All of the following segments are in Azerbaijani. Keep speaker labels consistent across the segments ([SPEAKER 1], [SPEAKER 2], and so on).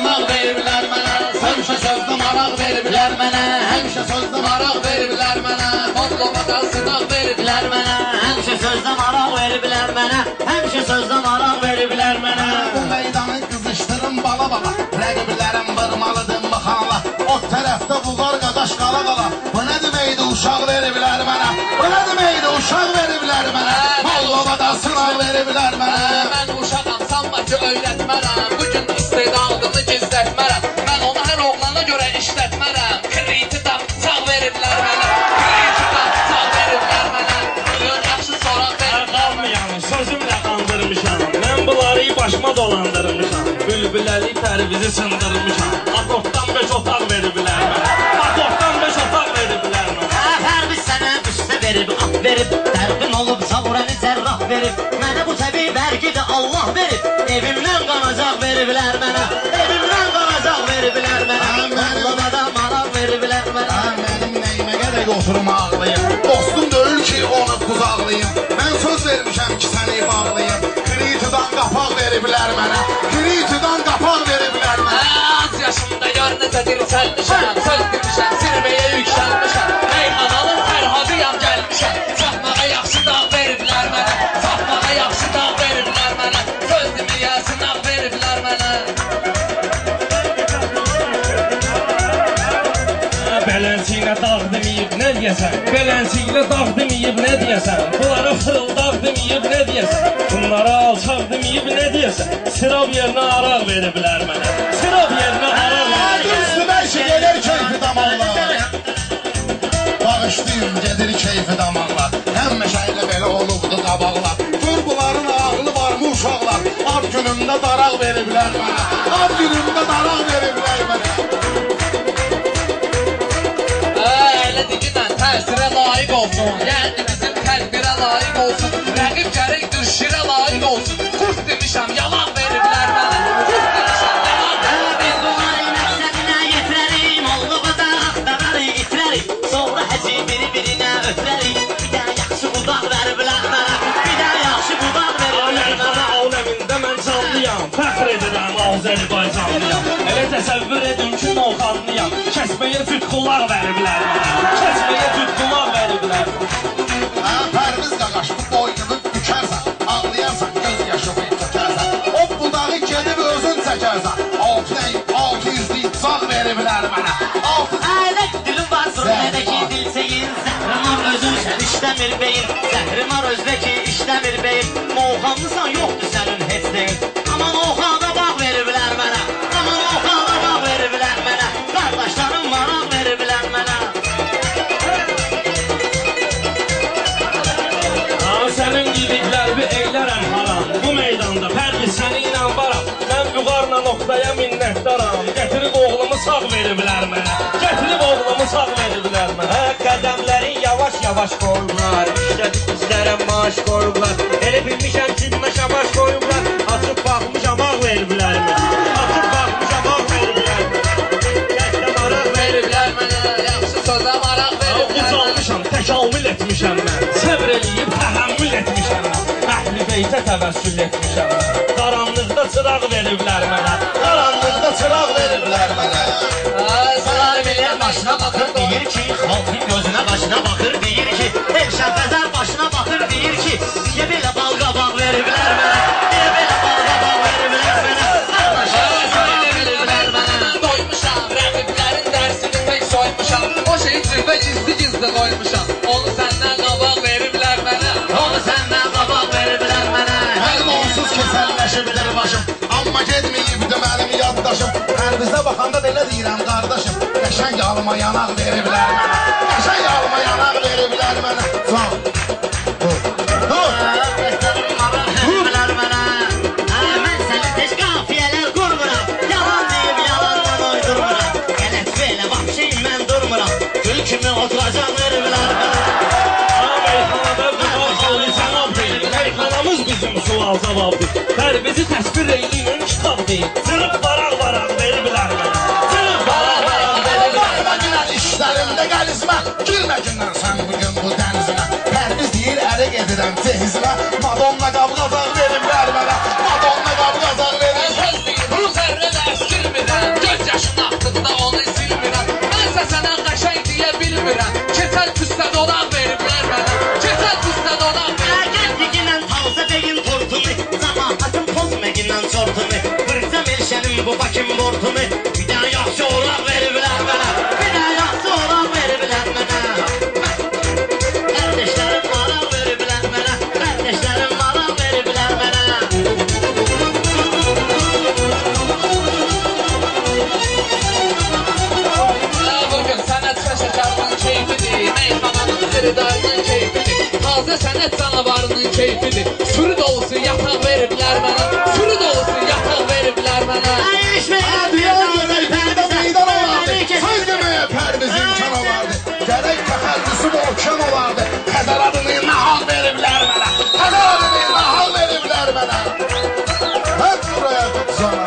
[SPEAKER 1] sınaq veriblər mənə. Həmişə sözdə maraq veriblər mənə. Həmişə sözdə maraq veriblər mənə. Mollobada sınaq veriblər mənə.
[SPEAKER 2] Həmişə sözdə maraq veriblər mənə. Həmişə sözdə maraq veriblər mənə.
[SPEAKER 1] Bu meydanı qızışdırın bala bala. Rəqiblərim vırmalıdır mıxala. O tərəfdə buğar qadaş qala qala. Bu nə deməkdir uşaq veriblər mənə. Bu nə deməkdir uşaq veriblər mənə. Mollobada sınaq veriblər mənə. Mən uşağam sanmacı öyrətmərəm. Bugün istedadımı gizlətmərəm. Mən onu hər oğlana görə işlətmərəm. Kriti da sağ veriblər mənə. Kriti da sağ veriblər mənə. Bugün yaxşı soraq veriblər mənə.
[SPEAKER 3] Sözümlə qandırmışam. Mən bunları başıma dolandırmışam. Bülbüləli pərvizi sındırmışam. Atortdan 5 otaq veriblər mənə. Atortdan 5 otaq veriblər mənə.
[SPEAKER 2] Pərviz sənə üstə verib, at verib. Dərqin olub savurəni cərrah verib. Mənə bu təbii bərgi də Allah verib. Evimdən qanacaq veriblər mənə. Evimdən qanacaq veriblər mənə. Mollobada maraq veriblər mənə.
[SPEAKER 1] Mənim nəyimə qədər oturum ağlayım. Dostum deyil ki onu quzaqlayım. Mən söz vermişəm ki səni bağlayım. Kritidan qapaq veriblər mənə. Kritidan qapaq veriblər mənə. Az yaşımda gör necə dirçəlmişəm. Söz demişəm zirvəyə yüksəlmişəm. Meyxanalım Fərhadıyam gəlmişəm. Çatmağa yaxşı dağ veriblər mənə. Çatmağa yaxşı dağ veriblər mənə. Söz deməyə sınaq veriblər mənə.
[SPEAKER 3] Belənçiylə dağ deməyib nə deyəsən? Belənçiylə dağ deməyib nə deyəsən? Bunlara fırıldaq deməyib nə deyəsən? Bunlara alçaq deməyib nə deyəsən? Sirab yerinə araq veriblər mənə. Sirab yerinə araq veriblər mənə.
[SPEAKER 1] Üstümə işi gelir keyfi damarlar. Bağışlayın gedir keyfi damarlar. Həmişə ilə belə olubdu qabaqlar. Gör bunların ağlı var mı uşaqlar? Ad günümdə daraq veriblər mənə. Ad günümdə daraq veriblər mənə. Elə digidən təsirə layiq olsun. Yəni bizim tədbirə layiq olsun. Rəqib gərək düşürə layiq olsun. Kurt demişəm yalan veriblər mənə. Kurt demişəm yalan veriblər mənə.
[SPEAKER 2] Biz bunları məqsədinə yetirərik. Mollobada axtararıq, itirərik. Sonra həci biri-birinə ötürərik. Bir də yaxşı budaq veriblər mənə. Bir də yaxşı budaq veriblər mənə.
[SPEAKER 3] Aləmində mən canlıyam. Fəxr edirəm Azərbaycanlıyam. Elə təsəvvür edin ki Novxanlıyam. Kəsməyə fütxullar veriblər mənə. Kəsməyə fütxullar veriblər mənə.
[SPEAKER 1] Pərviz qaqaş bu boynunu bükərsən. Ağlayarsan göz yaşını tökərsən. O budağı gedib özün çəkərsən. 600'lük zağ veriblər mənə.
[SPEAKER 2] Ələk dilim varsın nədə ki dilsəyin. Zəhrimar özün sən işləmir beyin. Zəhrimar özdə ki işləmir beyin. Novxanlısan yoxdur sənin heç deyil. Aman oxada bağ veriblər mənə. Aman oxada bağ veriblər mənə. Qardaşlarım maraq veriblər mənə.
[SPEAKER 3] Sənin gidiklərbi eylərəm haram. Bu meydanda Pərviz səni ilə varam. Mən vüqarla noxtaya minnətdaram. Gətirib oğlumu sağ veriblər mənə. Gətirib oğlumu sağ veriblər mənə.
[SPEAKER 4] Qədəmlərin yavaş-yavaş qoyublar. İşlədik bizlərə maaş qoyublar. Elə bilmişəm cibimə şabaş qoyublar. Açıb baxmışam ağ veriblər mənə. Açıb baxmışam ağ veriblər mənə. Yaşda maraq veriblər mənə.
[SPEAKER 1] Yaxşı sözə maraq veriblər mənə.
[SPEAKER 3] Ucalmışam, təkamül etmişəm mən. Səbr eləyib təhəmmül etmişəm mən. Əhli beytə təvəssül etmişəm mən. Qaranlıqda çıraq veriblər mənə.
[SPEAKER 1] Qaranlıqda çıraq veriblər mənə.
[SPEAKER 2] Salar bilir başına baxır deyir ki, xalqın gözünə başına baxır deyir ki, Elşən Fəzər başına baxır deyir ki, niyə belə bal qabaq veriblər mənə? Niyə belə bal qabaq veriblər mənə?
[SPEAKER 1] Qardaşlar veriblər mənə. Doymuşam, rəqiblərin dərsini tək soymuşam. O şeyi cürbə gizli qoymuşam. Onu səndən qabaq veriblər mənə.
[SPEAKER 2] Onu səndən qabaq veriblər mənə.
[SPEAKER 1] Mənim onsuz kesəlləşibdir başım. Amma gedməyibdi mənim yaddaşım. Pərvizə baxanda da elə deyirəm qardaşım. Qəşəng alıma yanaq veriblər mənə. Qəşəng alıma yanaq veriblər mənə. Sağ dur.
[SPEAKER 2] Veriblər mənə. Mən səni tez qafiyələr qurmuram. Yalan deyib yalandan uydurmuram. Gələt belə vahşi mən durmuram. Gül kimi oturacaq veriblər mənə.
[SPEAKER 3] Meyxanada vüqar halı cənabdır. Meyxanamız bizim sual cavabdır. Pərvizi təsvir eyliyinin kitabdır. Sırıb varaq veriblər mənə. Sırıb varaq veriblər mənə.
[SPEAKER 1] İşlərimdə gəlizmə. Girmə gündən sən bugün bu dənizimə. Pərviz deyir ələ gedirəm cehizimə. Madonna qavqazaq veriblər mənə. Madonna qavqazaq veriblər mənə. Söz deyir bu zərrə də əskirmirəm.
[SPEAKER 2] Bizim bu Bakım bortumu bir daha yaxşı oraq veriblər mənə. Bir daha yaxşı oraq veriblər mənə. Kardeşlerim maraq veriblər mənə. Kardeşlerim maraq veriblər mənə.
[SPEAKER 5] Bugün sənət şəşəkarının keyfidir, meyxananın xiridarının keyfidir, taze sənət canavarının keyfidir. Sürü dolusu yataq veriblər mənə, sürü dolusu yataq veriblər mənə.
[SPEAKER 1] Söz demeye Pərviz imkan olardı. Gerek təxəllüsü volkan olardı. Xəzər adını nahal veriblər mənə. Xəzər adını nahal veriblər mənə. Hep buraya tutsana.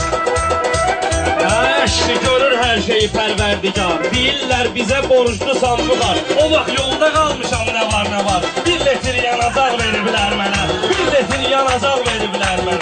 [SPEAKER 3] Əşli görür hər şeyi pərverdigar. Deyirlər bizə borclu sandıqlar. O vaxt yolda qalmışam nə var nə var. 1 litr yanacaq veriblər mənə. 1 litr yanacaq veriblər mənə.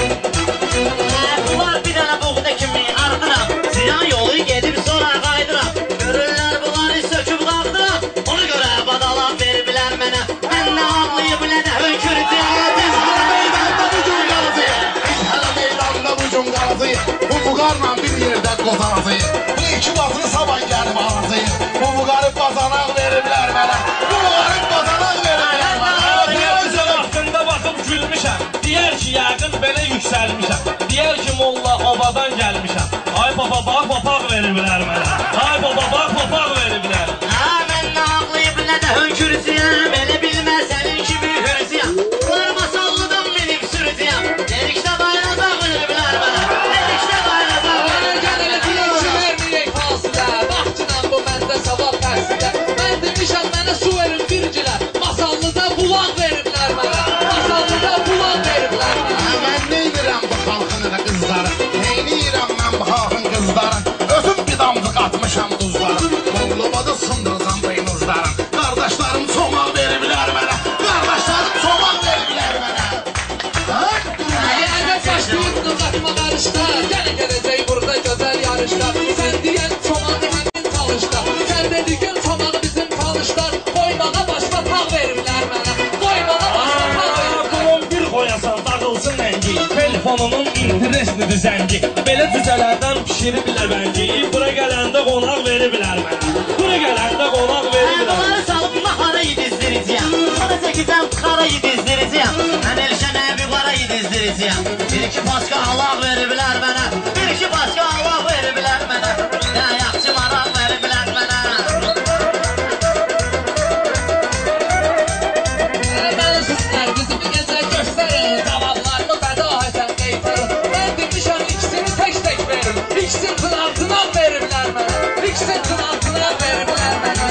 [SPEAKER 2] Bunlar bir dənə buğda kimi ardıram. Ziyan yolu gedib sonra qaydıram. Görürlər bunları söküb qaldıram. Ona görə badala veriblər mənə. Mən nə ağlayıb nə də hönkürüdüm.
[SPEAKER 1] Biz hələ meydanda bu gün qalacağıq. Biz hələ meydanda bu gün qalacağıq. Bu buqarla bir yerdə qozanacağıq. Bu iki batını sabah gəlib alacağıq. Bu buqarı bazanaq veriblər mənə. Bu buqarı bazanaq veriblər mənə.
[SPEAKER 3] Gözəl vaxtında baxıb gülmüşəm. Deyər ki, yəqin belə yüksəlmişəm. Deyər ki, molla obadan gəlmişəm. Ay baba, bax, papaq veriblər mənə. Ay baba, bax, papaq veriblər.
[SPEAKER 2] Mən nə ağlayıb nə də hönkürüsüyəm. Elə bilmə sənin kimi hürüsüyəm. Bunlar masallıdan minib sürüsüyəm. Dedikdə bayracaq veriblər mənə. Dedikdə bayracaq veriblər mənə.
[SPEAKER 5] Verməyək fasilə, baxçıdan bu məndə savab fərsilə. Mən demişəm mənə su verin bircilər, masallıda bulaq veriblər mənə. Masallıda bulaq veriblər mənə.
[SPEAKER 1] Mən neynirəm bu xalqın elə qızları. Neynirəm mən bu xalqın qızları. Özüm bir damcıq atmışam duzları. Mollobada sındıracam beynuzları. Qardaşlarım çomaq veriblər mənə. Qardaşlarım çomaq veriblər mənə.
[SPEAKER 5] Əyədə başlayıb qızatma qarışda, gələ gələcək burada gözəl yarışlar. Sən deyən çomağı həmin talışda, sən dediyin çomağı bizim talışlar. Qoymağa başqa tağ veriblər mənə, qoymağa başqa tağ veriblər.
[SPEAKER 3] Qulum bir qoyasan dağılsın rəngi. Telefonumun intereslidir zəngi. Belə cüzələrdən pişiriblər bəngi. Bura gələndə qonaq veriblər mənə. Bura gələndə qonaq veriblər.
[SPEAKER 2] Bunları salıb maxara yedizdirəcəyəm. Sonra çəkəcəm xara yedizdirəcəyəm. Mən Elşən əbi qara yedizdirəcəyəm. Bir iki başqa Allah veriblər mənə. Bir iki başqa Allah veriblər mənə. Nə yaxşı maraq veriblər mənə.
[SPEAKER 5] Mən sizlər bizim gecə göstərin, cavablarımı fəda həsən qeytərin. Mən demişəm ikisini tək verin, ikisini qınaltına veriblər mənə, ikisini qınaltına veriblər mənə.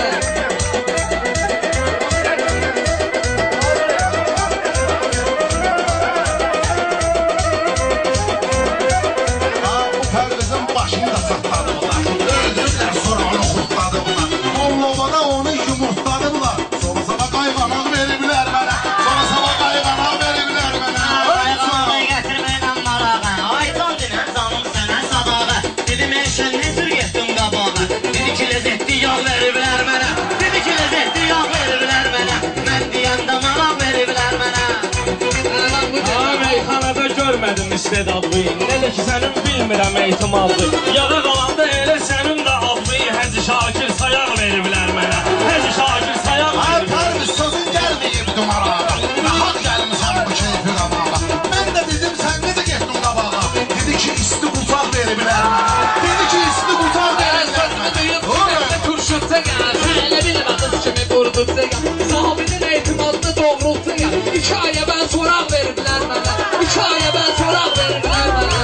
[SPEAKER 1] Bu Pərvizin başını da saxladıblar. Öldürürlər sonra onu xurtladıblar. Mollobada onu yumurtladıblar. Sonra sabah qayğanaq veriblər mənə. Sonra sabah qayğanaq veriblər mənə.
[SPEAKER 2] Qayğanağı gətirməklə marağa. Ay can dinən canım sənə sadağa. Dedim Elşən nə cür getdim qabağa. Dedi ki ləzzətli yağ veriblər mənə. Dedi ki ləzzətli yağ veriblər mənə. Mən deyəndə maraq veriblər mənə.
[SPEAKER 3] Meyxanada görmədim istedadlıyım. Nədə ki sənin bilmirəm ehtimallı. Yağa qalanda elə sənin də adlı Həzi Şakir sayaq veriblər mənə. Həzi Şakir sayaq
[SPEAKER 1] Ay
[SPEAKER 3] veriblər.
[SPEAKER 1] Pərviz sözün gəlməyib dumarağa. Nahaq gəlmişəm bu keyfi qabağa. Mən də dedim sən necə getdin qabağa. Dedi ki isti qutaq veriblər mənə. Dedi ki isti qutaq veriblər mənə.
[SPEAKER 5] Turşutsa gəl, sən elə bilmə qız kimi vurdutsa gəl. Sahabinin ehtimalını doğrultsa gəl. 2 aya mən soraq veriblər mənə, 2 aya mən soraq veriblər mənə.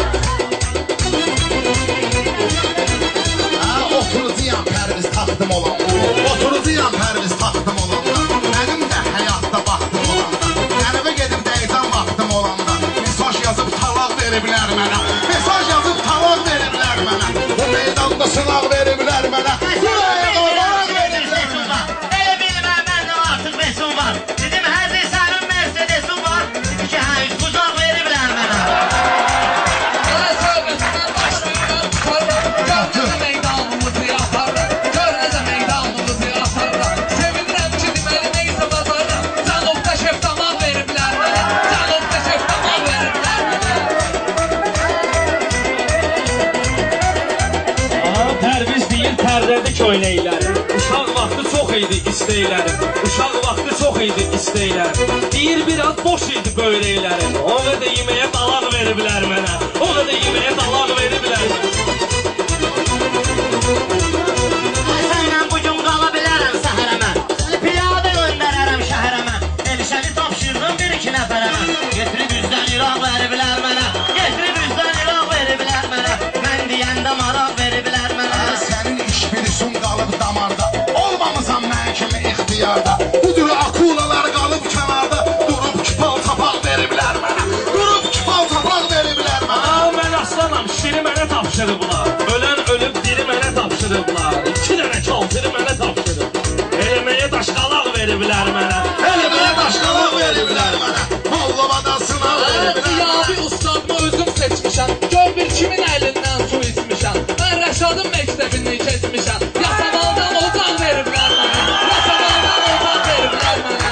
[SPEAKER 1] Oturucuyam Pərviz taxtım olanda. Oturucuyam Pərviz taxtım olanda. Mənim də həyatda vaxtım olanda. Qəribə gedib dəysən vaxtım olanda. Mesaj yazıb talaq veriblər mənə. Mesaj yazıb talaq veriblər mənə. Bu meydanda sınaq veriblər mənə. Buraya qonaq veriblər mənə.
[SPEAKER 2] Elə bilmə məndə artıq besun var. Dedim həzi sənin Mercedesun var. Dedi ki hə üç bucaq veriblər mənə.
[SPEAKER 5] Mən söhbətindən başlayıram, tutarım. Gör necə meydanımızı yaparım, gör necə meydanımızı
[SPEAKER 3] öyrədik oynayılarım. Uşaq vaxtı çox idi istəklərim. Uşaq vaxtı çox idi istəklərim. Deyir bir az boş idi böyrəklərim. O qədər yeməyə dalaq veriblər mənə. O qədər yeməyə dalaq veriblər mənə.
[SPEAKER 2] Sənlə bugün qala bilərəm səhərəmə. Səni piyadə göndərərəm şəhərəmə. Elişəni tapşırdım bir iki nəfərəmə. Getirib üzdən İraq veriblər mənə. Getirib üzdən İraq veriblər mənə. Mən deyəndə maraq veriblər mənə.
[SPEAKER 1] Sənin iş bilisun qalıb damarda, olmamısan mən kimi ixtiyarda. Bu cür akulalar qalıb kənarda, durub kipal tapaq veriblər mənə. Durub kipal tapaq veriblər mənə.
[SPEAKER 3] Mən aslanam, şiri mənə tapşırıblar. Ölən ölüb diri mənə tapşırıblar. 2 dənə kaltiri mənə tapşırıb. Eləməyə daşqalaq veriblər mənə.
[SPEAKER 1] Eləməyə daşqalaq veriblər mənə. Mollovada sınav veriblər mənə.
[SPEAKER 5] Qiyabi ustadımı özüm seçmişəm. Gör bir kimin əlindən su içmişəm. Mən Rəşadın məktəbini keçmişəm. Yasamaldan ocaq veriblər mənə. Yasamaldan ocaq veriblər mənə.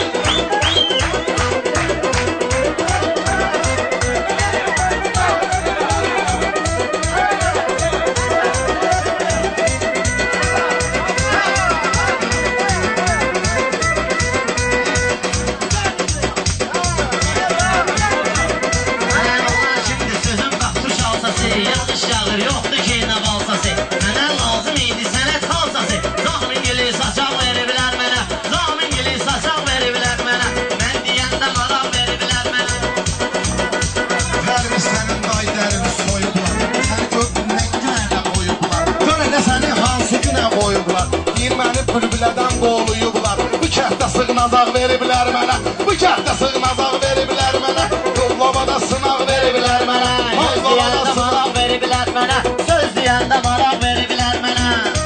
[SPEAKER 2] Şimdi sözüm qapmış alsası. Yağış yağır yoxdur ki nə balsası. Mənə lazım idi sənət xalsası. Zahmin gili saçaq veriblər mənə. Zahmin gili saçaq veriblər mənə. Mən deyəndə maraq veriblər mənə.
[SPEAKER 1] Vermiş sənin qaydərini soyublar. Sən gör nə günə qoyublar. Gör elə səni hansı günə qoyublar. Deyir məni bülbülədən qoluyublar. Bu kəhtdə sığnazaq veriblər mənə. Bu kəhtdə sığnazaq veriblər mənə. Yollamada sınaq veriblər mənə.
[SPEAKER 2] Söz deyəndə maraq veriblər mənə. Söz deyəndə maraq veriblər mənə.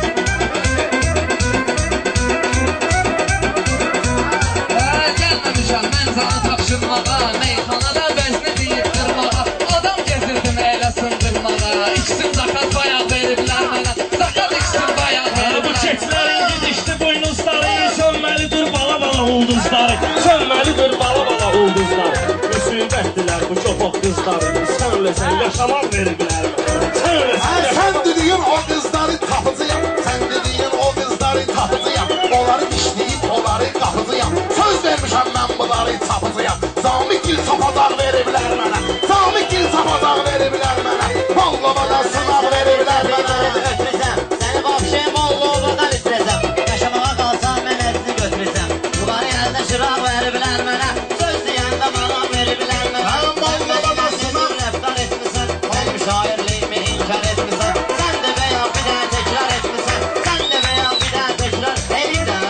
[SPEAKER 5] Gəlməmişəm mən sana tapşırmağa. Meyxanada vəzni deyib qırmağa. Adam gəzirdim elə sındırmağa. İksin zakat bayaq veriblər mənə. Zakat iksin bayaq
[SPEAKER 3] Bu
[SPEAKER 5] veriblər.
[SPEAKER 3] keçlərin gidişdi buynuzları. Sönməlidir bala bala ulduzları. Sönməlidir bala bala ulduzları. Müsibətdilər bu çoxoq qızları. Sən öləsən yaşamaq veriblər mənə. Sən öləsən
[SPEAKER 1] Sən
[SPEAKER 3] yaşamaq.
[SPEAKER 1] dediyin o qızların tapıcıyam. Sən dediyin o qızların tapıcıyam. Onları dişləyib onları qapıcıyam. Söz vermişəm mən bunları tapıcıyam. Zamikgil tapacaq veriblər mənə. Zamikgil tapacaq veriblər mənə. Mollovada sınav veriblər mənə.
[SPEAKER 2] Ötürəcəm, səni vapşe Mollovadan üstürəcəm. Yaşamağa qalsam mən əzni götürəcəm. Yuvarı əldə şıraq veriblər mənə. Söz deyəndə maraq veriblər mənə.
[SPEAKER 1] Mən Mollovada sınav
[SPEAKER 2] rəftar etmisən. Mən müşahirliyimi inkar etmisən. Sən də veya bir daha təkrar etmisən. Sən də veya bir daha təkrar edin də.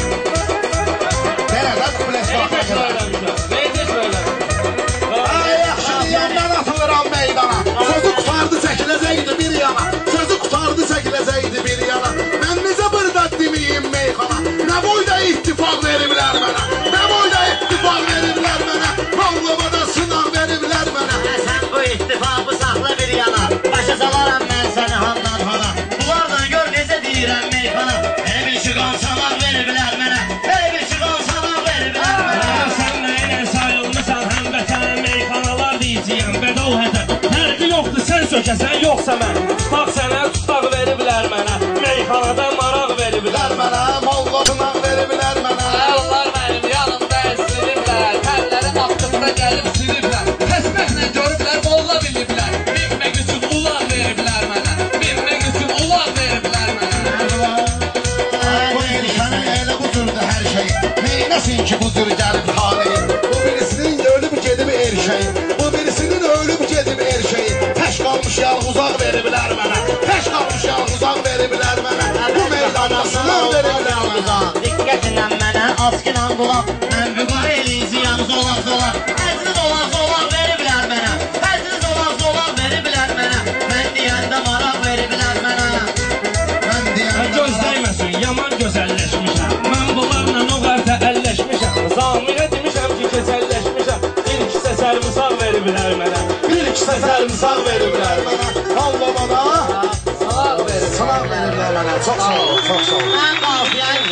[SPEAKER 1] Nereden flash
[SPEAKER 3] Neyi
[SPEAKER 1] vaxtı
[SPEAKER 3] təkrar
[SPEAKER 1] gəlir?
[SPEAKER 3] eləmişəm? Neyi təkrar eləmişəm?
[SPEAKER 1] Ay yaxşı deyən mən atılıram meydana. Sözü qutardı çəkiləcəkdi bir yana. Sözü qutardı çəkiləcəkdi bir yana. Mən necə burada deməyim meyxana. Nə boyda ittifaq veriblər mənə. Nə boyda ittifaq veriblər mənə. Mollovada sınav veriblər mənə.
[SPEAKER 2] Sən bu ittifaqı saxla bir yana. Başa salaram mən səni handan hana. Bunlardan gör necə deyirəm meyxana. Elə bil ki qançamaq veriblər mənə. Elə bil ki qançamaq veriblər mənə.
[SPEAKER 3] Sən nəyinə sayılmışsan həmvətən meyxanalar deyəcəyəm bədal hədər. Fərqi yoxdur sən sökəsən yoxsa mən. Bax sənə tutaq veriblər mənə. Meyxanada maraq veriblər mənə.
[SPEAKER 1] Mənə mollovuna veriblər mənə.
[SPEAKER 5] Onlar mənim yanımda əsiliblər. Tərlərim axdıqda gəlib siliblər. Təsbəhlə görüblər, molla biliblər. Minmək üçün ulaq veriblər mənə. Minmək üçün ulaq veriblər mənə.
[SPEAKER 1] Bu erişənin elə bu cürdür hər şey. Neynəsin ki bu cür gəlib taleyin. Bu birisinin ölüb gedib erişəyin. Bu birisinin ölüb gedib erişəyin. Təş qalmış yalğuzaq veriblər mənə. Təş qalmış yalğuzaq veriblər mənə. Bu meydanda sınav veriblər mənə.
[SPEAKER 2] Diqqətinlə mənə askınan qulaq. Mən vüqar eləyiciyəm zolaq zolaq. Əziz olaq zolaq veriblər mənə. Əziz olaq zolaq veriblər mənə. Mən deyəndə maraq veriblər mənə.
[SPEAKER 1] Mən deyəm
[SPEAKER 3] Göz dəyməsin, yaman gözəlləşmişəm. Mən bunlarla o qarta əlləşmişəm. Zaminə demişəm ki keçəlləşmişəm. Bir kisə sərmisaq veriblər mənə.
[SPEAKER 1] bir kisə sərmisaq veriblər mənə. Mollovada sınav veriblər mənə. Çox sağ ol, çox sağ ol.
[SPEAKER 2] Mən qalxıyan